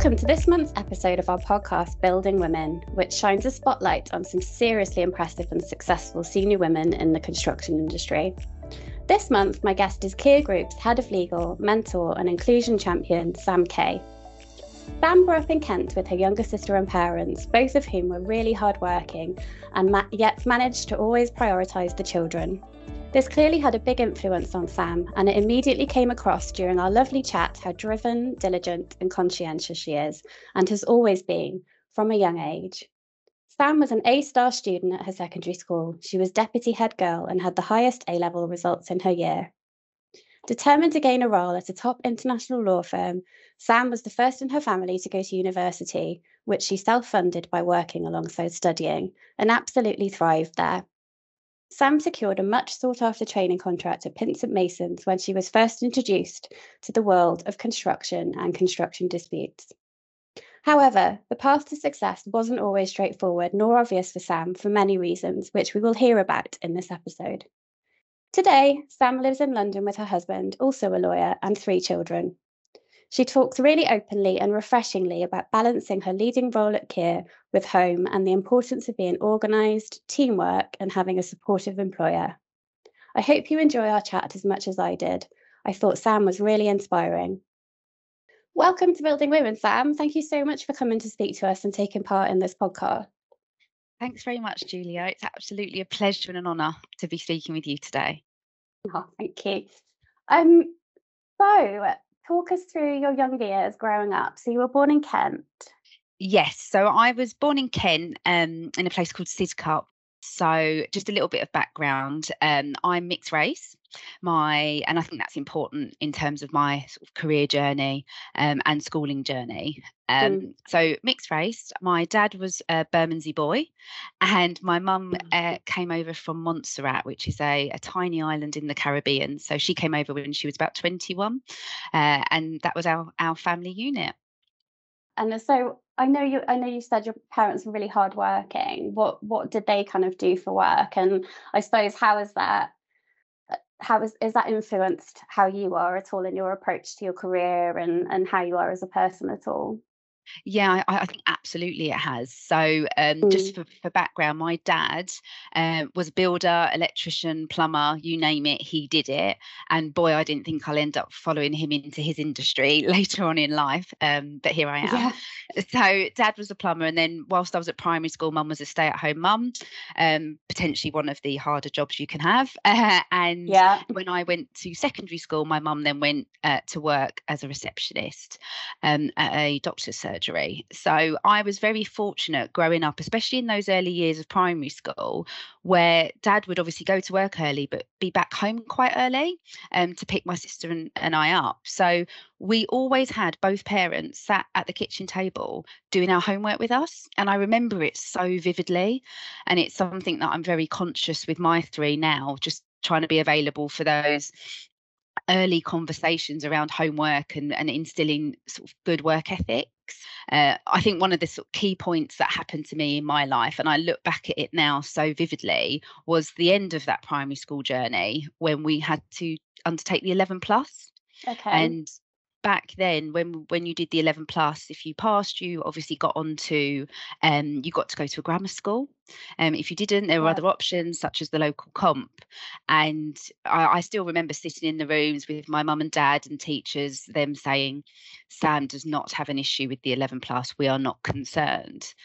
Welcome to this month's episode of our podcast, Building Women, which shines a spotlight on some seriously impressive and successful senior women in the construction industry. This month, my guest is Kier Group's Head of Legal, Mentor and Inclusion Champion, Sam Kay. Sam grew up in Kent with her younger sister and parents, both of whom were really hardworking and yet managed to always prioritise the children. This clearly had a big influence on Sam, and it immediately came across during our lovely chat how driven, diligent and conscientious she is, and has always been, from a young age. Sam was an A-star student at her secondary school. She was deputy head girl and had the highest A-level results in her year. Determined to gain a role at a top international law firm, Sam was the first in her family to go to university, which she self-funded by working alongside studying, and absolutely thrived there. Sam secured a much sought-after training contract at Pinsent Masons when she was first introduced to the world of construction and construction disputes. However, the path to success wasn't always straightforward nor obvious for Sam for many reasons, which we will hear about in this episode. Today, Sam lives in London with her husband, also a lawyer, and 3 children. She talks really openly and refreshingly about balancing her leading role at Kier with home and the importance of being organised, teamwork, and having a supportive employer. I hope you enjoy our chat as much as I did. I thought Sam was really inspiring. Welcome to Building Women, Sam. Thank you so much for coming to speak to us and taking part in this podcast. Thanks very much, Julia. It's absolutely a pleasure and an honour to be speaking with you today. Oh, thank you. Talk us through your younger years growing up. So you were born in Kent. Yes, so I was born in Kent in a place called Sidcup. So just a little bit of background. I'm mixed race. And I think that's important in terms of my sort of career journey and schooling journey. So mixed race. My dad was a Bermondsey boy, and my mum came over from Montserrat, which is a tiny island in the Caribbean. So she came over when she was about 21, and that was our family unit. And so I know you said your parents were really hardworking. What did they kind of do for work? And I suppose is that influenced how you are at all in your approach to your career and how you are as a person at all? Yeah, I think absolutely it has. So just for background, my dad was a builder, electrician, plumber, you name it, he did it. And boy, I didn't think I'll end up following him into his industry later on in life. But here I am. Yeah. So dad was a plumber. And then whilst I was at primary school, mum was a stay-at-home mum, potentially one of the harder jobs you can have. When I went to secondary school, my mum then went to work as a receptionist at a doctor's surgery. So I was very fortunate growing up, especially in those early years of primary school, where dad would obviously go to work early, but be back home quite early to pick my sister and I up. So we always had both parents sat at the kitchen table doing our homework with us. And I remember it so vividly. And it's something that I'm very conscious with my 3 now, just trying to be available for those early conversations around homework and instilling sort of good work ethics. I think one of the sort of key points that happened to me in my life, and I look back at it now so vividly, was the end of that primary school journey when we had to undertake the 11 plus. Okay. And back then, when you did the 11 plus, if you passed, you obviously got onto you got to go to a grammar school. If you didn't, there were other options such as the local comp. And I still remember sitting in the rooms with my mum and dad and teachers, them saying, Sam does not have an issue with the 11 plus, we are not concerned.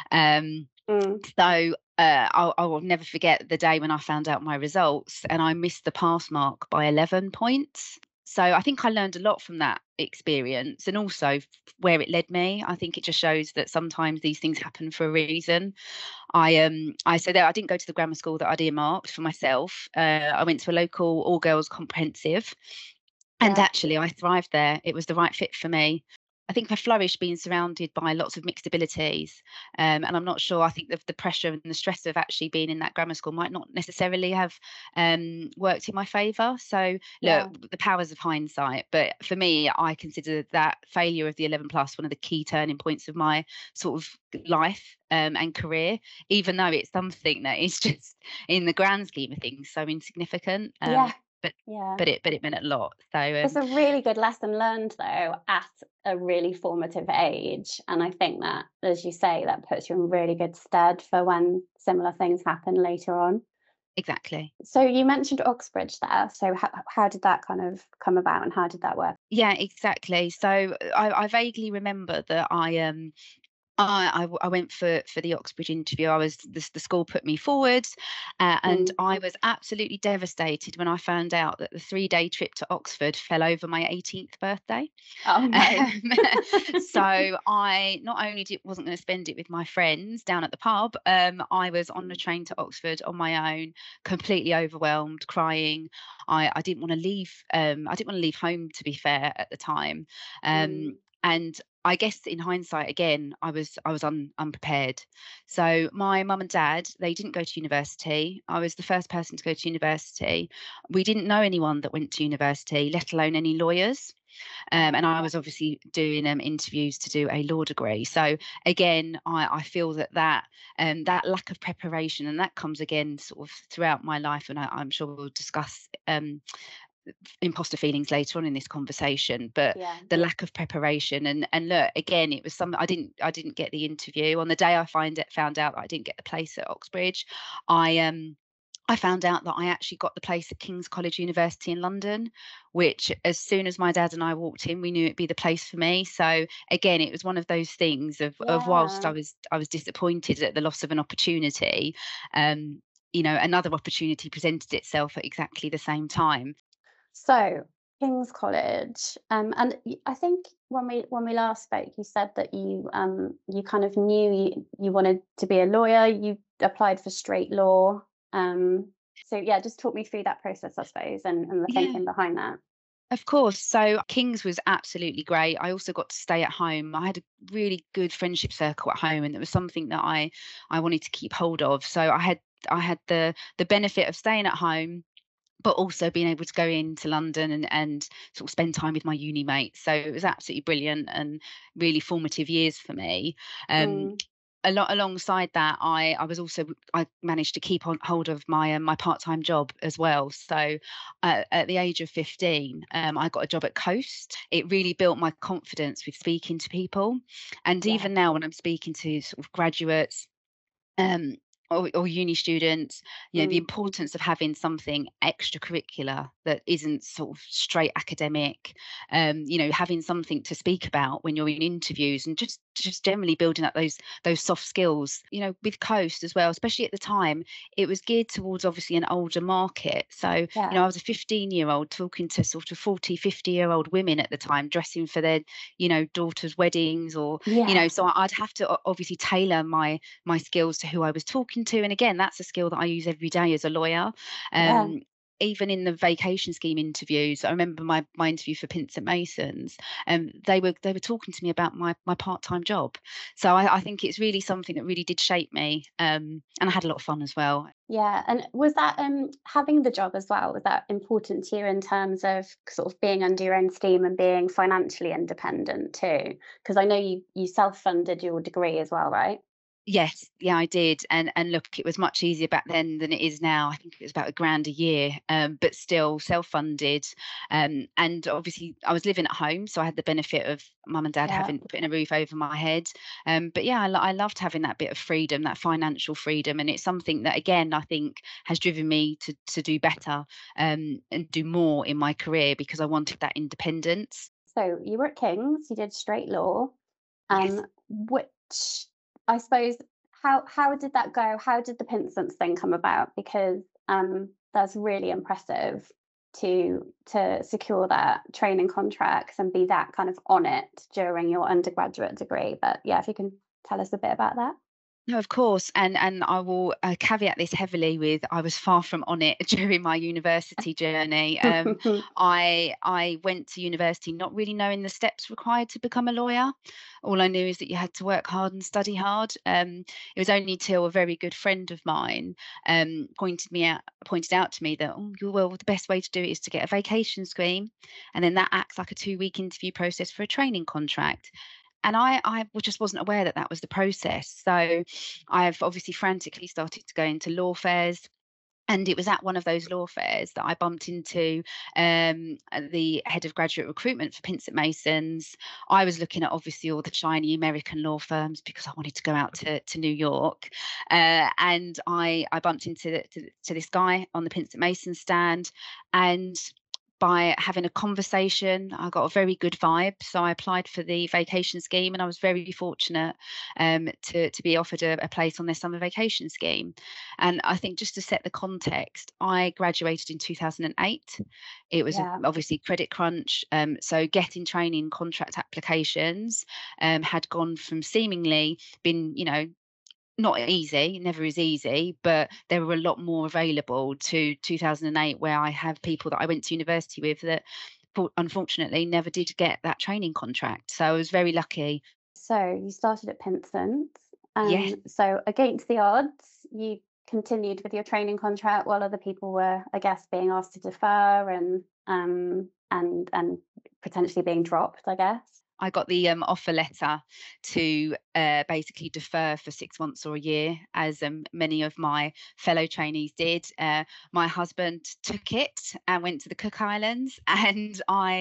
So I will never forget the day when I found out my results and I missed the pass mark by 11 points. So I think I learned a lot from that experience and also where it led me. I think it just shows that sometimes these things happen for a reason. I said that I didn't go to the grammar school that I'd earmarked for myself. I went to a local all-girls comprehensive. And actually, I thrived there. It was the right fit for me. I think I flourished being surrounded by lots of mixed abilities. And I'm not sure, I think the pressure and the stress of actually being in that grammar school might not necessarily have worked in my favour. So look, the powers of hindsight. But for me, I consider that failure of the 11 plus one of the key turning points of my sort of life and career, even though it's something that is just in the grand scheme of things so insignificant. but Yeah. it meant a lot. So It's a really good lesson learned though at a really formative age. And I think that, as you say, that puts you in really good stead for when similar things happen later on. exactly. So you mentioned Oxbridge there. So how did that kind of come about and how did that work? Yeah, exactly. So I vaguely remember that I went for the Oxbridge interview. I was the school put me forward, and Mm. I was absolutely devastated when I found out that the 3-day trip to Oxford fell over my 18th birthday. Oh no. Um, so I not only wasn't going to spend it with my friends down at the pub, I was on the train to Oxford on my own, completely overwhelmed, crying. I didn't want to leave. I didn't want to leave home, to be fair, at the time. Mm. And I guess in hindsight, again, I was unprepared. So my mum and dad, they didn't go to university. I was the first person to go to university. We didn't know anyone that went to university, let alone any lawyers. And I was obviously doing interviews to do a law degree. So again, I feel that lack of preparation, and that comes again sort of throughout my life, and I'm sure we'll discuss imposter feelings later on in this conversation, but Yeah. the lack of preparation, and look, again, it was something I didn't get the interview on the day. Found out that I didn't get the place at Oxbridge. I found out that I actually got the place at King's College University in London, which as soon as my dad and I walked in, we knew it'd be the place for me. So again, it was one of those things of whilst Yeah. I was disappointed at the loss of an opportunity, um, another opportunity presented itself at exactly the same time. So King's College, and I think when we last spoke, you said that you kind of knew you wanted to be a lawyer. You applied for straight law. So yeah, just talk me through that process, I suppose, and the Yeah. thinking behind that. Of course. So King's was absolutely great. I also got to stay at home. I had a really good friendship circle at home, and it was something that I wanted to keep hold of. So I had the benefit of staying at home, but also being able to go into London and sort of spend time with my uni mates. So it was absolutely brilliant and really formative years for me. Um, Mm, alongside that, I managed to keep on hold of my part-time job as well. So at the age of 15, I got a job at Coast. It really built my confidence with speaking to people, and yeah, even now when I'm speaking to sort of graduates, um, or uni students, the mm, importance of having something extracurricular that isn't sort of straight academic, having something to speak about when you're in interviews, and just generally building up those soft skills. With Coast as well, especially at the time, it was geared towards obviously an older market. So, yeah, I was a 15-year-old talking to sort of 40, 50-year-old women at the time, dressing for their, daughters' weddings, or, yeah, so I'd have to obviously tailor my skills to who I was talking to. And again, that's a skill that I use every day as a lawyer. yeah. Um, Even in the vacation scheme interviews, I remember my interview for Pinsent Masons, and they were talking to me about my part-time job. So I think it's really something that really did shape me, and I had a lot of fun as well. Yeah, and was that having the job as well? Was that important to you in terms of sort of being under your own steam and being financially independent too? Because I know you self-funded your degree as well, right? Yes, yeah, I did, and look, it was much easier back then than it is now. I think it was about £1,000 a year, but still self-funded. And obviously, I was living at home, so I had the benefit of mum and dad Yeah, having putting a roof over my head. But yeah, I loved having that bit of freedom, that financial freedom, and it's something that again I think has driven me to do better, and do more in my career because I wanted that independence. so you were at King's, you did straight law, Yes. which I suppose how did that go? How did the Pinsents thing come about? Because that's really impressive to secure that training contracts and be that kind of on it during your undergraduate degree. But yeah, if you can tell us a bit about that. No, of course, and I will caveat this heavily with I was far from on it during my university journey. I went to university not really knowing the steps required to become a lawyer. All I knew is that you had to work hard and study hard. It was only till a very good friend of mine pointed out to me that, well, the best way to do it is to get a vacation scheme, and then that acts like a 2-week interview process for a training contract. And I just wasn't aware that that was the process. So I've obviously frantically started to go into law fairs, And it was at one of those law fairs that I bumped into the head of graduate recruitment for Pinsent Masons. I was looking at obviously all the shiny American law firms because I wanted to go out to New York. And I bumped into to this guy on the Pinsent Mason stand, and by having a conversation, I got a very good vibe. So I applied for the vacation scheme, and I was very fortunate to be offered a place on their summer vacation scheme. And I think, just to set the context, I graduated in 2008. It was obviously credit crunch. So getting training contract applications had gone from seemingly been, not easy, never is easy, but there were a lot more available to 2008, where I have people that I went to university with that unfortunately never did get that training contract. So I was very lucky. So you started at Pinsent. Yes. So against the odds, you continued with your training contract while other people were, I guess, being asked to defer and potentially being dropped, I guess. I got the offer letter to basically defer for 6 months or a year, as many of my fellow trainees did. My husband took it and went to the Cook Islands, and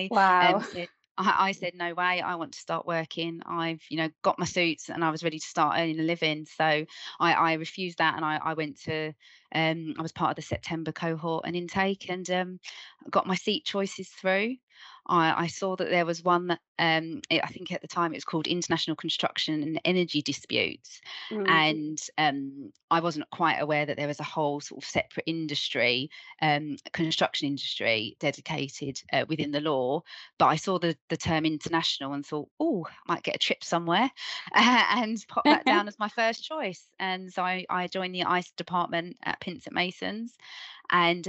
I said, no way, I want to start working. I've, got my suits and I was ready to start earning a living. So I refused that, and I went to, I was part of the September cohort and intake, and got my seat choices through. I saw that there was one that I think at the time it was called International Construction and Energy Disputes. And I wasn't quite aware that there was a whole sort of separate industry, construction industry dedicated within the law. But I saw the term international and thought, oh, I might get a trip somewhere, and pop that down as my first choice. And so I joined the ICE department at Pinsent Masons, and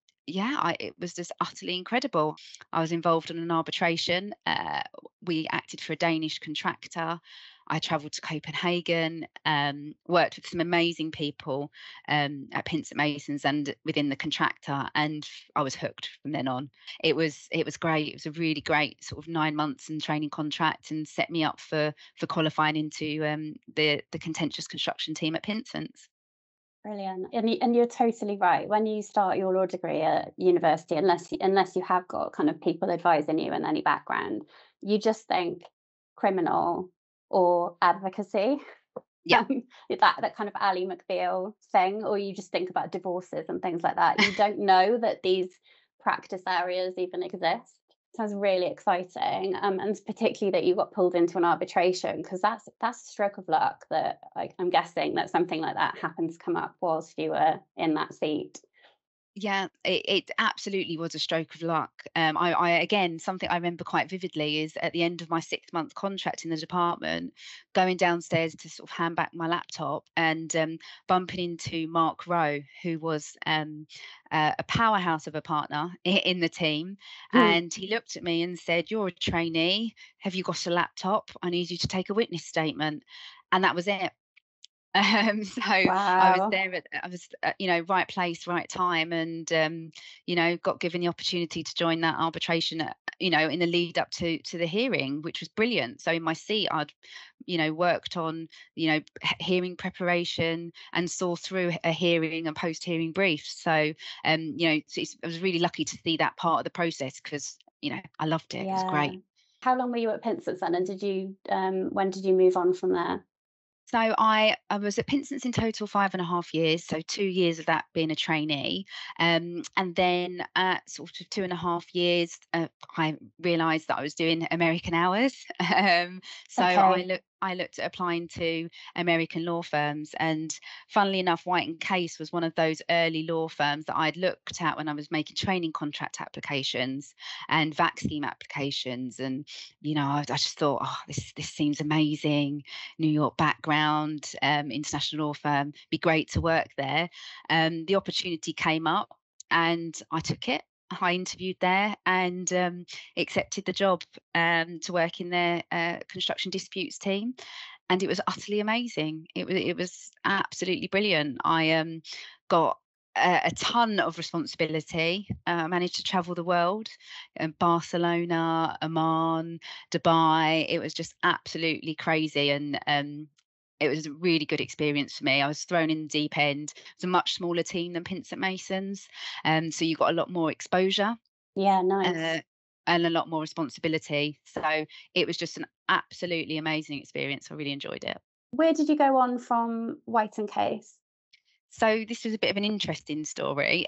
it was just utterly incredible. I was involved in an arbitration. We acted for a Danish contractor. I travelled to Copenhagen, worked with some amazing people at Pinsent Masons and within the contractor, and I was hooked from then on. It was great. It was a really great sort of 9 months in training contract, and set me up for qualifying into the contentious construction team at Pinsent's. Brilliant. And you're totally right. When you start your law degree at university, unless you have got kind of people advising you in any background, you just think criminal or advocacy. Yeah. That kind of Ally McBeal thing, or you just think about divorces and things like that. You don't know that these practice areas even exist. Sounds really exciting, and particularly that you got pulled into an arbitration, because that's a stroke of luck. That I'm guessing that something like that happened to come up whilst you were in that seat. Yeah, it absolutely was a stroke of luck. I again, something I remember quite vividly is at the end of my 6-month contract in the department, going downstairs to sort of hand back my laptop, and bumping into Mark Rowe, who was a powerhouse of a partner in the team. And he looked at me and said, "You're a trainee. Have you got a laptop? I need you to take a witness statement." And that was it. So I was there right place, right time, and got given the opportunity to join that arbitration in the lead up to the hearing, which was brilliant. So in my seat, I'd worked on hearing preparation and saw through a hearing and post hearing briefs. So I was really lucky to see that part of the process, because I loved it. It was great. How long were you at Pinsent then, and when did you move on from there? So I was at Pinsent's in total 5.5 years, so 2 years of that being a trainee. And then at sort of 2.5 years, I realised that I was doing American hours. So I looked at applying to American law firms, and funnily enough, White and Case was one of those early law firms that I'd looked at when I was making training contract applications and VAC scheme applications. And I just thought, oh, this seems amazing. New York background, international law firm, be great to work there. The opportunity came up and I took it. I interviewed there and accepted the job to work in their construction disputes team, and it was utterly amazing. It was absolutely brilliant. I got a ton of responsibility. I managed to travel the world, Barcelona, Oman, Dubai. It was just absolutely crazy, and It was a really good experience for me. I was thrown in the deep end. It's a much smaller team than Pinsent Masons, so you got a lot more exposure, Yeah, nice. uh, and a lot more responsibility. So it was just an absolutely amazing experience. I really enjoyed it. Where did you go on from White and Case? So this was a bit of an interesting story.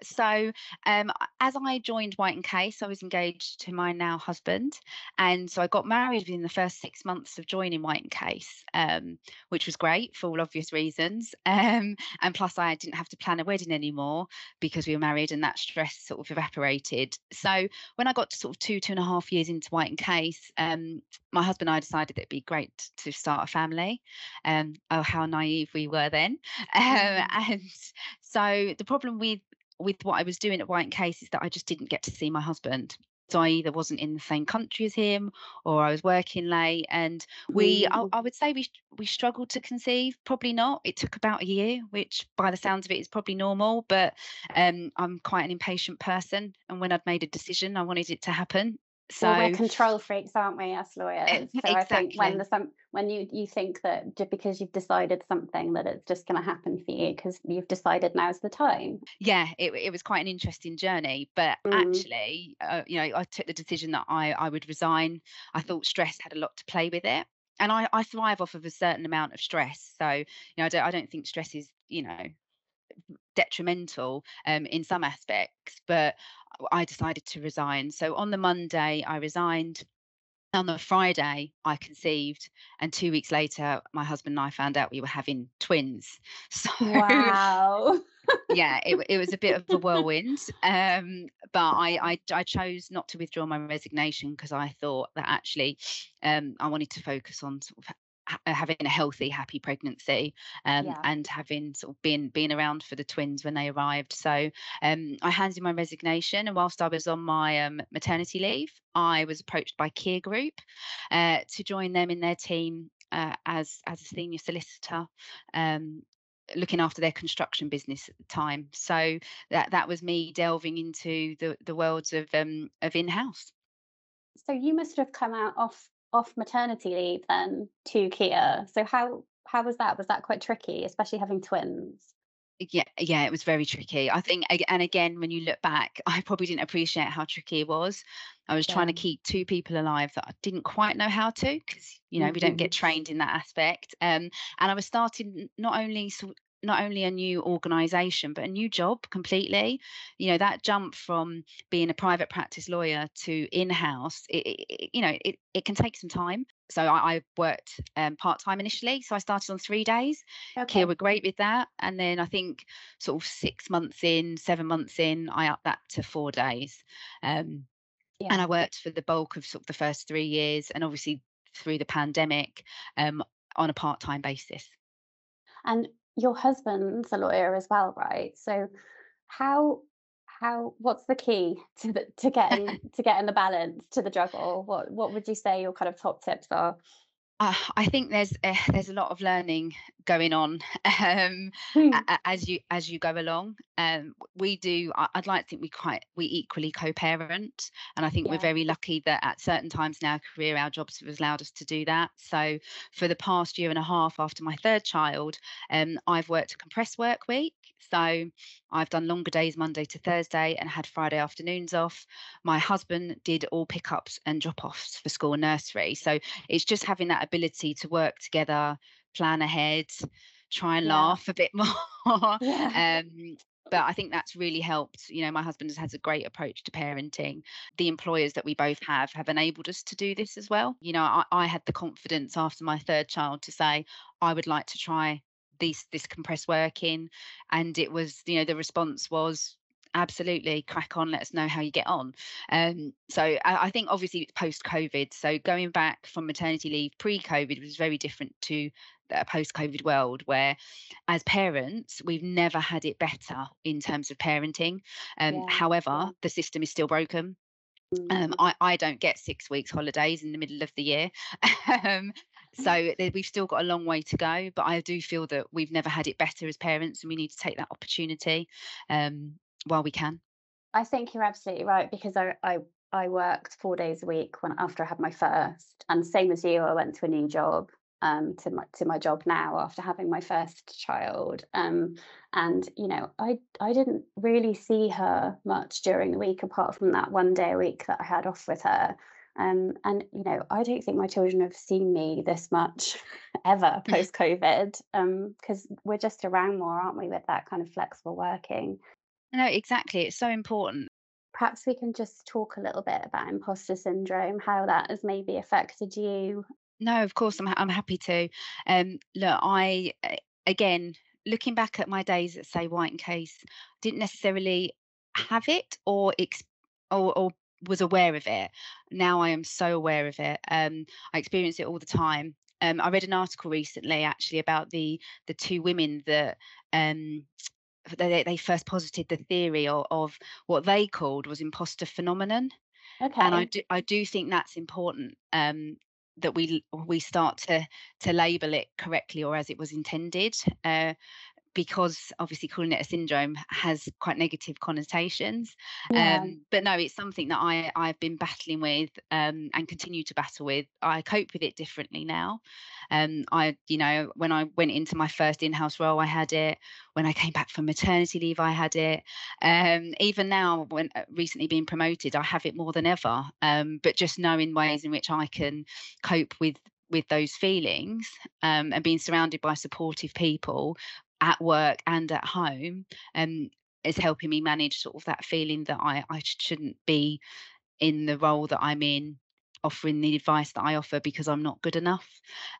As I joined White and Case, I was engaged to my now husband, and so I got married within the first 6 months of joining White and Case, which was great for all obvious reasons. And plus, I didn't have to plan a wedding anymore because we were married, and that stress sort of evaporated. So when I got to sort of 2.5 years into White and Case, my husband and I decided that it'd be great to start a family. Oh, how naive we were then. And so the problem with what I was doing at White and Case is that I just didn't get to see my husband. So I either wasn't in the same country as him, or I was working late. And I would say we struggled to conceive. Probably not. It took about a year, which by the sounds of it is probably normal. But I'm quite an impatient person, and when I'd made a decision, I wanted it to happen. Well, we're So control freaks, aren't we, us lawyers? So I think exactly. when you think that just because you've decided something that it's just going to happen for you because you've decided now's the time. Yeah, it was quite an interesting journey, but Mm, actually, I took the decision that I would resign. I thought stress had a lot to play with it, and I thrive off of a certain amount of stress. So, I don't think stress is, detrimental in some aspects, but I decided to resign. So on the Monday, I resigned. On the Friday, I conceived, and 2 weeks later, my husband and I found out we were having twins. So wow. yeah, it was a bit of a whirlwind, but I chose not to withdraw my resignation because I thought that actually, I wanted to focus on sort of having a healthy, happy pregnancy, Yeah. and having sort of been around for the twins when they arrived. So I handed in my resignation, and whilst I was on my maternity leave, I was approached by Kier Group to join them in their team as a senior solicitor. Um, Looking after their construction business at the time. So that was me delving into the worlds of in-house. So you must have come out off maternity leave then to Kia. So how was that? Was that quite tricky, especially having twins? Yeah, it was very tricky. I think, and again, when you look back, I probably didn't appreciate how tricky it was. I was trying Yeah. to keep two people alive that I didn't quite know how to, because we don't Hmm. get trained in that aspect. And I was starting not only a new organization, but a new job completely. That jump from being a private practice lawyer to in-house, it can take some time. So I worked part-time initially. So I started on 3 days. Kia Okay. were great with that. And then I think sort of 6 months in, 7 months in, I upped that to 4 days. Um, and Yeah. I worked for the bulk of sort of the first 3 years, and obviously through the pandemic, um, on a part-time basis. And your husband's a lawyer as well, right? So how what's the key to getting the balance to the juggle? What would you say your kind of top tips are? I think there's a lot of learning going on, as you go along. We do. I'd like to think we equally co-parent, and I think we're Yeah. very lucky that at certain times in our career, our jobs have allowed us to do that. So for the past year and a half after my third child, I've worked a compressed work week. So I've done longer days Monday to Thursday and had Friday afternoons off. My husband did all pickups and drop-offs for school and nursery. So it's just having that ability to work together, plan ahead, try and Yeah. laugh a bit more. Yeah. But I think that's really helped. My husband has a great approach to parenting. The employers that we both have enabled us to do this as well. I had the confidence after my third child to say I would like to try this compressed working, and it was, the response was absolutely crack on, let us know how you get on. So I think obviously it's post COVID, so going back from maternity leave pre-COVID was very different to a post-COVID world, where as parents we've never had it better in terms of parenting. Yeah. However, the system is still broken. Mm. I don't get 6 weeks holidays in the middle of the year. um, we've still got a long way to go, but I do feel that we've never had it better as parents, and we need to take that opportunity while we can. I think you're absolutely right because I worked 4 days a week when after I had my first, and same as you, I went to a new job. to my job now after having my first child. And I didn't really see her much during the week apart from that one day a week that I had off with her. And I don't think my children have seen me this much ever post COVID, because we're just around more, aren't we, with that kind of flexible working. No, exactly. It's so important. Perhaps we can just talk a little bit about imposter syndrome, how that has maybe affected you. No, of course, I'm happy to. Look, again, looking back at my days at say White and Case, didn't necessarily have it or was aware of it. Now I am so aware of it. I experience it all the time. I read an article recently actually about the two women that um, they first posited the theory of what they called was imposter phenomenon. And Okay. I do think that's important, that we start to label it correctly or as it was intended, because obviously calling it a syndrome has quite negative connotations. Yeah. But no, it's something that I've been battling with, and continue to battle with. I cope with it differently now. When I went into my first in-house role, I had it. When I came back from maternity leave, I had it. Even now, when recently being promoted, I have it more than ever. But just knowing ways in which I can cope with those feelings, and being surrounded by supportive people at work and at home, is helping me manage sort of that feeling that I shouldn't be in the role that I'm in, offering the advice that I offer because I'm not good enough.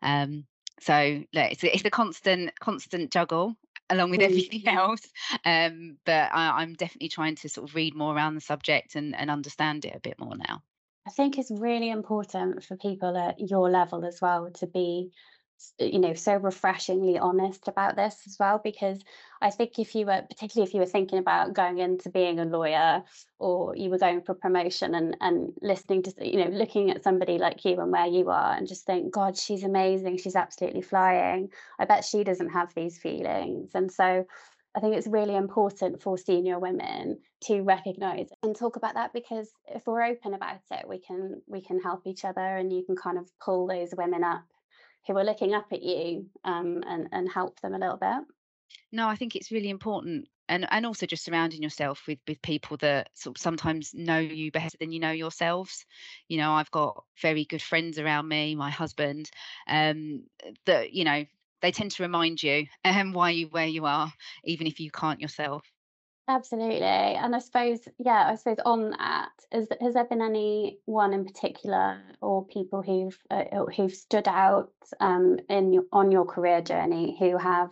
So look, it's a constant juggle along with Mm. everything else. But I'm definitely trying to sort of read more around the subject and understand it a bit more now. I think it's really important for people at your level as well to be, so refreshingly honest about this as well. Because I think particularly if you were thinking about going into being a lawyer, or you were going for promotion, and listening to, looking at somebody like you and where you are and just think, God, she's amazing. She's absolutely flying. I bet she doesn't have these feelings. And so I think it's really important for senior women to recognize and talk about that, because if we're open about it, we can help each other, and you can kind of pull those women up who are looking up at you, and help them a little bit. No, I think it's really important. And also just surrounding yourself with people that sort of sometimes know you better than you know yourselves. I've got very good friends around me, my husband, that, they tend to remind you why you where you are, even if you can't yourself. Absolutely. And I suppose on that, has there been anyone in particular, or people who've stood out, on your career journey, who have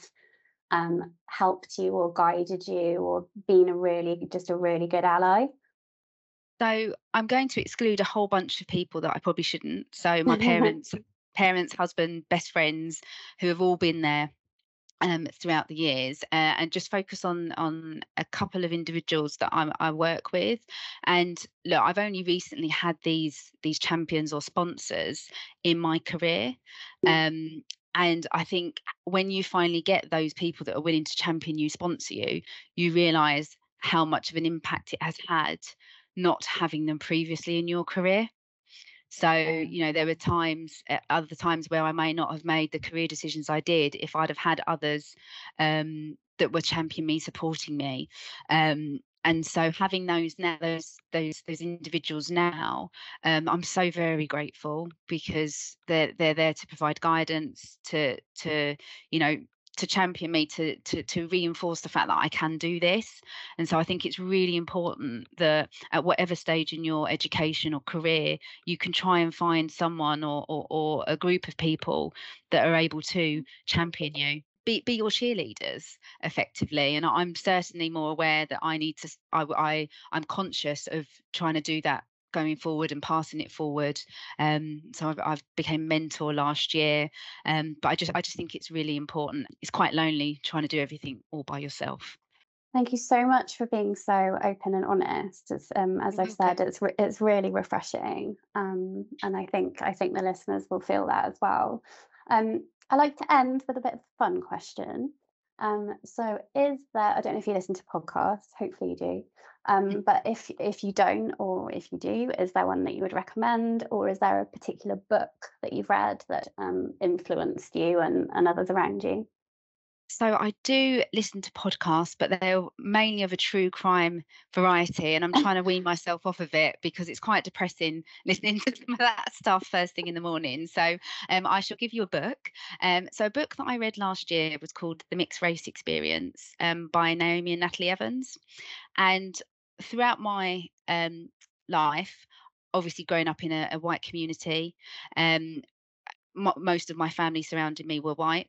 helped you or guided you or been a really good ally? So I'm going to exclude a whole bunch of people that I probably shouldn't. So my parents, husband, best friends, who have all been there, throughout the years, and just focus on a couple of individuals that I work with. And look, I've only recently had these champions or sponsors in my career. Um, and I think when you finally get those people that are willing to champion you, sponsor you, you realize how much of an impact it has had not having them previously in your career. So, Yeah. there were other times where I may not have made the career decisions I did if I'd have had others, that were championing me, supporting me. And so having those individuals now, I'm so very grateful, because they're there to provide guidance, to you know to champion me, to reinforce the fact that I can do this. And so I think it's really important that at whatever stage in your education or career, you can try and find someone or a group of people that are able to champion you. Be your cheerleaders effectively. And I'm certainly more aware that I need to. I'm conscious of trying to do that going forward and passing it forward. So I've became mentor last year. But I just think it's really important. It's quite lonely trying to do everything all by yourself. Thank you so much for being so open and honest. As You're I've said, welcome. it's really refreshing, and I think the listeners will feel that as well. I like to end with a bit of a fun question. So is there, I don't know if you listen to podcasts, hopefully you do, but if you don't, or if you do, is there one that you would recommend, or is there a particular book that you've read that influenced you and others around you? So I do listen to podcasts, but they're mainly of a true crime variety, and I'm trying to wean myself off of it because it's quite depressing listening to some of that stuff first thing in the morning. So I shall give you a book. So a book that I read last year was called The Mixed Race Experience by Naomi and Natalie Evans. And throughout my life, obviously growing up in a white community, most of my family surrounding me were white.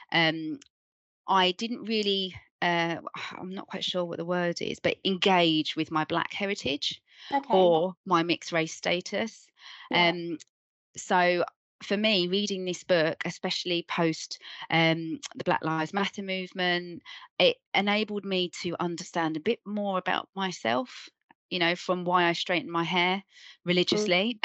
I didn't really, I'm not quite sure what the word is, but engage with my Black heritage or my mixed race status. Yeah. So for me, reading this book, especially post the Black Lives Matter movement, it enabled me to understand a bit more about myself. From why I straighten my hair religiously,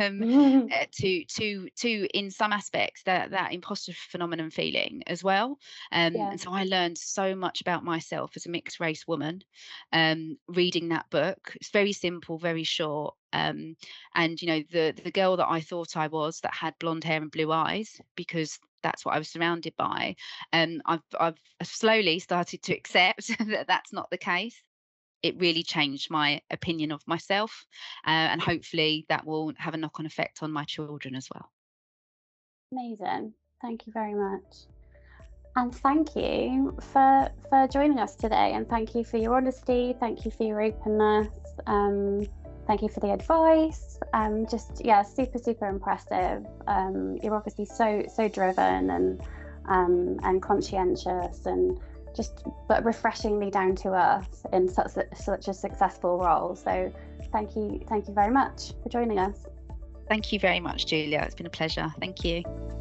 to in some aspects that imposter phenomenon feeling as well. And so I learned so much about myself as a mixed race woman, reading that book. It's very simple, very short. And the girl that I thought I was, that had blonde hair and blue eyes, because that's what I was surrounded by. I've slowly started to accept that that's not the case. It really changed my opinion of myself, and hopefully that will have a knock-on effect on my children as well. Amazing. Thank you very much. And thank you for joining us today, and thank you for your honesty, thank you for your openness, thank you for the advice. Super impressive. You're obviously so driven and conscientious, and but refreshingly down to earth in such a successful role. So thank you very much for joining us. Thank you very much, Julia. It's been a pleasure. Thank you.